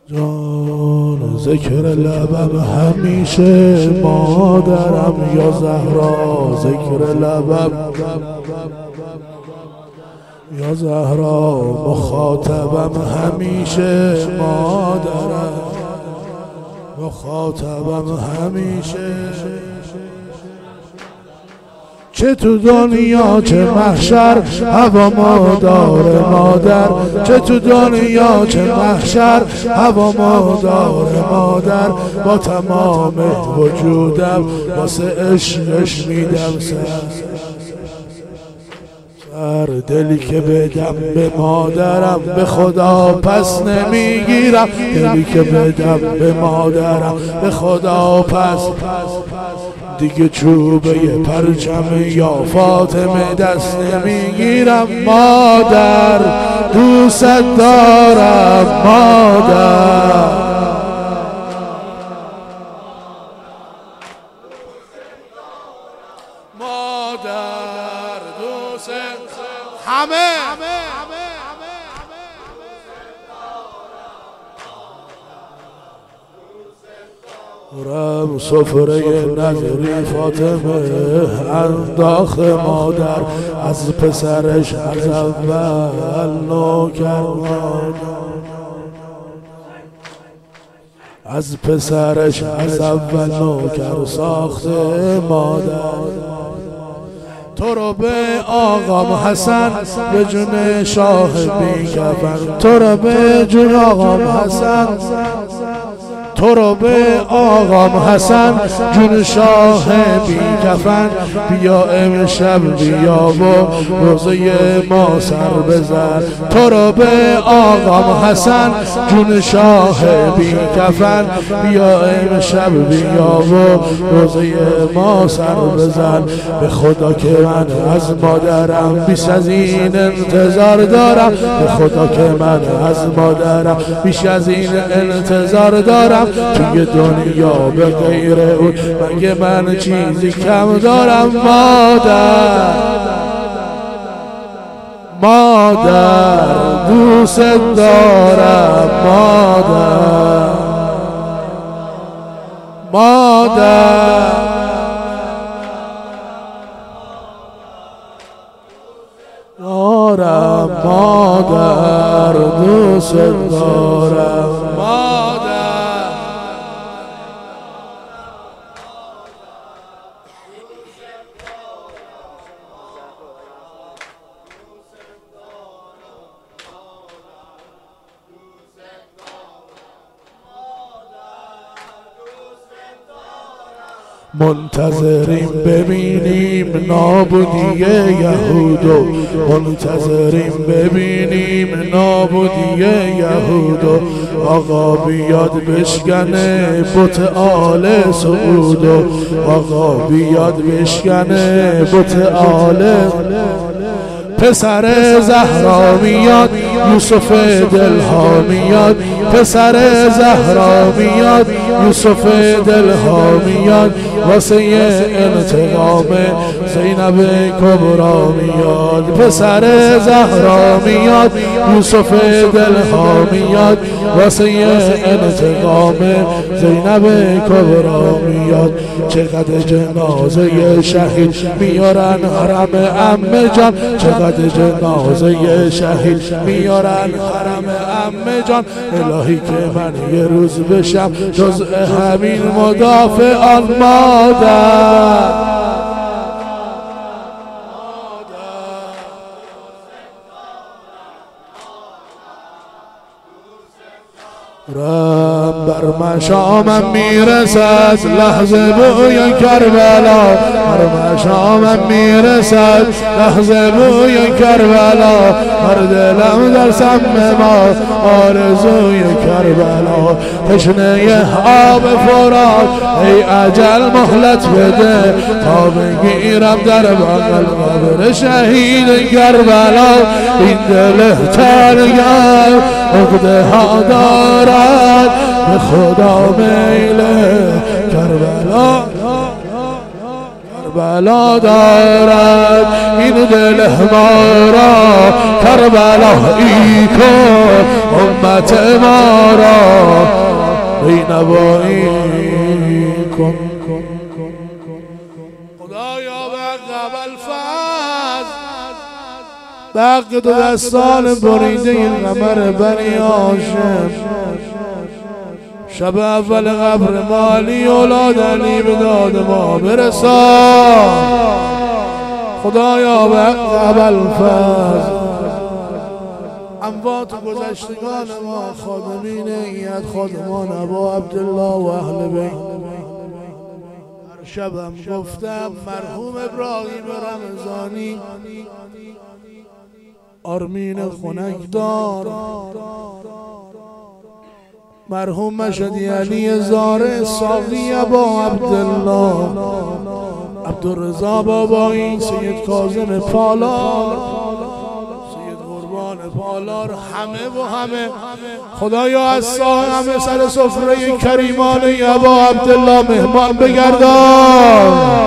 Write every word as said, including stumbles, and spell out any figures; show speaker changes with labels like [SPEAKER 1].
[SPEAKER 1] جان ذکر لبم همیشه مادرم یا زهرا، ذکر لبم یا زهرا، مخاطبم همیشه مادرم، مخاطبم همیشه. چه تو دنیا چه محشر هوا مادر مادر، چه تو دنیا چه محشر هوا مادر مادر. با تمام وجودم واسه عشقش میدم سر، سر دلی که بدم به مادرم به خدا پس نمیگیرم، دلی که بدم به مادرم به خدا پس دیگه چوبه پرچم یا فاطمه دست نمیگیرم. مادر دوست دارم مادر، مادر دوست همه رم سفره نظری فاطمه انداخت مادر، از پسرش از اول نوکر مادر، از پسرش از اول نوکر ساخت مادر. تو رو به آقام حسن به جون شاه بی کفن، تو رو به جون آقام حسن، تو رو به آقام حسن جون شاه بی کفن. بیا امشب بیا و روزه ما سر بزن، تو رو به آقام حسن جون شاه بی کفن. بیا امشب بیا و روزه ما سر بزن. به خدا که من از مادرم بیش از این انتظار دارم، به خدا که من از مادرم بیش از این انتظار دارم. توی دنیا به غیر اون مگه من چیزی کم دارم؟ مادر مادر دوست دارم مادر، مادر دارم مادر دوست دارم مادر. منتظریم ببینیم نابودی یهودو، منتظریم ببینیم نابودی یهودو. آقا بیاد بشکنه بت آل سعودو، آقا بیاد بشکنه بت آل. پسر زهرا میاد یوسف دلها میاد، پسر زهرا میاد یوسف دلها میاد. واسه انتقام زینب کبرا میاد، پسر زهرا میاد یوسف دلها میاد. واسه انتقام زینب کبرا میاد. چقدر جنازه شهید میارن حرم عمه جان، چقدر جنازه شهید میارن حرم عمه جان. الهی که من یه روز بشم جزء همین مدافعان مادر. رم بر مشامم میرسد لحظه بوی کربلا، بر مشامم میرسد لحظه بوی کربلا. هر دلم در سم ما آرزوی کربلا. تشنه آب فرات ای اجل مهلت بده، تا بگیرم در بغل قبر شهید کربلا. این دل تنگم عقده ها دارد، به خدا میل کربلا. کربلا دارد این دل ما را، کربلایی کن امت ما را، بینوایی کن. خدایا بقب الفضل بق دو دستان بریده این قمر بنی هاشم، شب اول قبر مالی اولاد علی به داد ما برسان. خدایا بقب الفضل اموات گذشتگان ما، خادمین ایت، خادمان ابا عبدالله و اهل بیت. هر شبم گفتم مرحوم ابراهیم رمضانی، آرمین خنکدار، مرحوم مشهدی علی زاره، ساقی ابا عبدالله، عبدالرضا بابایی، سید کاظم پالار، پالار، همه و همه. خدایا از همه سر سفره کریمان ابا عبدالله مهمان بگردان.